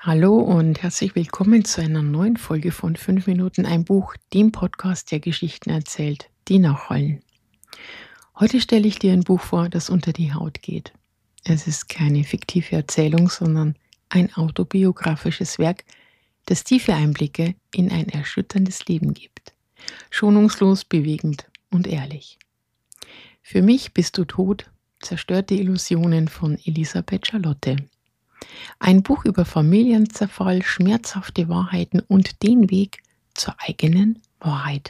Hallo und herzlich willkommen zu einer neuen Folge von 5 Minuten ein Buch, dem Podcast, der Geschichten erzählt, die nachhallen. Heute stelle ich dir ein Buch vor, das unter die Haut geht. Es ist keine fiktive Erzählung, sondern ein autobiografisches Werk, das tiefe Einblicke in ein erschütterndes Leben gibt. Schonungslos, bewegend und ehrlich. Für mich bist du tot, zerstörte Illusionen von Elisabeth Charlotte. Ein Buch über Familienzerfall, schmerzhafte Wahrheiten und den Weg zur eigenen Wahrheit.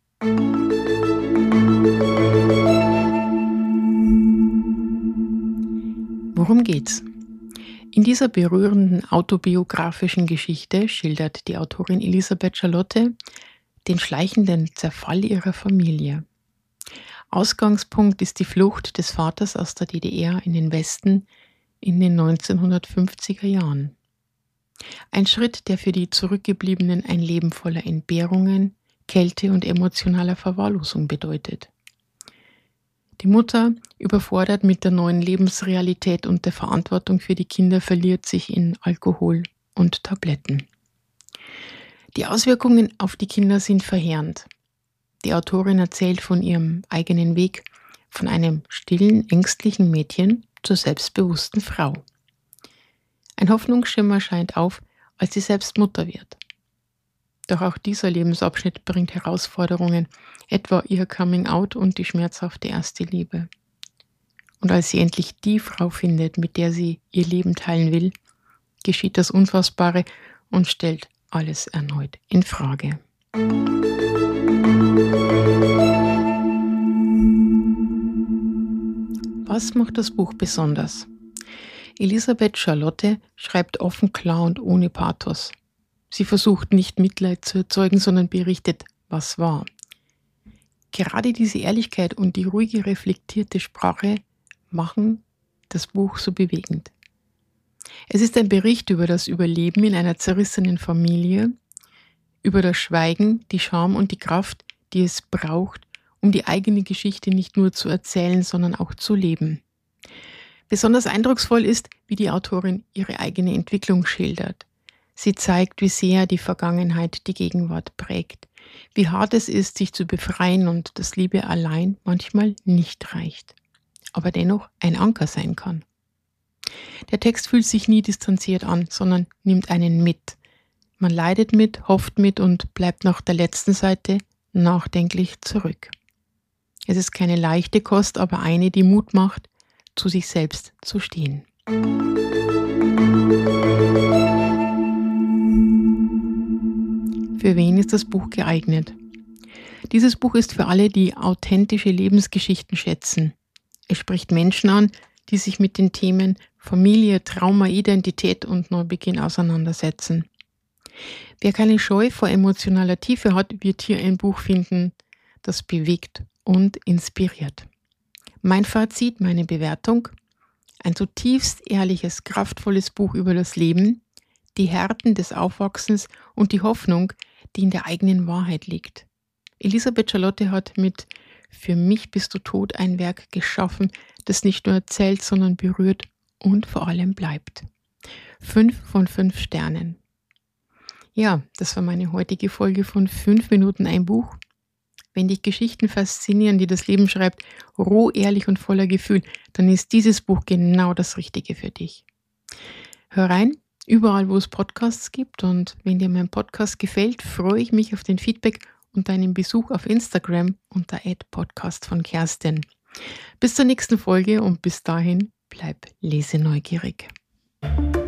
Worum geht's? In dieser berührenden autobiografischen Geschichte schildert die Autorin Elisabeth Charlotte den schleichenden Zerfall ihrer Familie. Ausgangspunkt ist die Flucht des Vaters aus der DDR in den Westen in den 1950er Jahren. Ein Schritt, der für die Zurückgebliebenen ein Leben voller Entbehrungen, Kälte und emotionaler Verwahrlosung bedeutet. Die Mutter, überfordert mit der neuen Lebensrealität und der Verantwortung für die Kinder, verliert sich in Alkohol und Tabletten. Die Auswirkungen auf die Kinder sind verheerend. Die Autorin erzählt von ihrem eigenen Weg, von einem stillen, ängstlichen Mädchen zur selbstbewussten Frau. Ein Hoffnungsschimmer scheint auf, als sie selbst Mutter wird. Doch auch dieser Lebensabschnitt bringt Herausforderungen, etwa ihr Coming-out und die schmerzhafte erste Liebe. Und als sie endlich die Frau findet, mit der sie ihr Leben teilen will, geschieht das Unfassbare und stellt alles erneut in Frage. Was macht das Buch besonders? Elisabeth Charlotte schreibt offen, klar und ohne Pathos. Sie versucht nicht Mitleid zu erzeugen, sondern berichtet, was war. Gerade diese Ehrlichkeit und die ruhige, reflektierte Sprache machen das Buch so bewegend. Es ist ein Bericht über das Überleben in einer zerrissenen Familie, über das Schweigen, die Scham und die Kraft, die es braucht, um die eigene Geschichte nicht nur zu erzählen, sondern auch zu leben. Besonders eindrucksvoll ist, wie die Autorin ihre eigene Entwicklung schildert. Sie zeigt, wie sehr die Vergangenheit die Gegenwart prägt, wie hart es ist, sich zu befreien und dass Liebe allein manchmal nicht reicht, aber dennoch ein Anker sein kann. Der Text fühlt sich nie distanziert an, sondern nimmt einen mit. Man leidet mit, hofft mit und bleibt nach der letzten Seite nachdenklich zurück. Es ist keine leichte Kost, aber eine, die Mut macht, zu sich selbst zu stehen. Für wen ist das Buch geeignet? Dieses Buch ist für alle, die authentische Lebensgeschichten schätzen. Es spricht Menschen an, die sich mit den Themen Familie, Trauma, Identität und Neubeginn auseinandersetzen. Wer keine Scheu vor emotionaler Tiefe hat, wird hier ein Buch finden, das bewegt und inspiriert. Mein Fazit, meine Bewertung: ein zutiefst ehrliches, kraftvolles Buch über das Leben, die Härten des Aufwachsens und die Hoffnung, die in der eigenen Wahrheit liegt. Elisabeth Charlotte hat mit Für mich bist du tot ein Werk geschaffen, das nicht nur erzählt, sondern berührt und vor allem bleibt. 5 von 5 Sternen. Ja, das war meine heutige Folge von 5 Minuten ein Buch. Wenn dich Geschichten faszinieren, die das Leben schreibt, roh, ehrlich und voller Gefühl, dann ist dieses Buch genau das Richtige für dich. Hör rein, überall wo es Podcasts gibt, und wenn dir mein Podcast gefällt, freue ich mich auf den Feedback und deinen Besuch auf Instagram unter @podcast von Kerstin. Bis zur nächsten Folge und bis dahin bleib leseneugierig.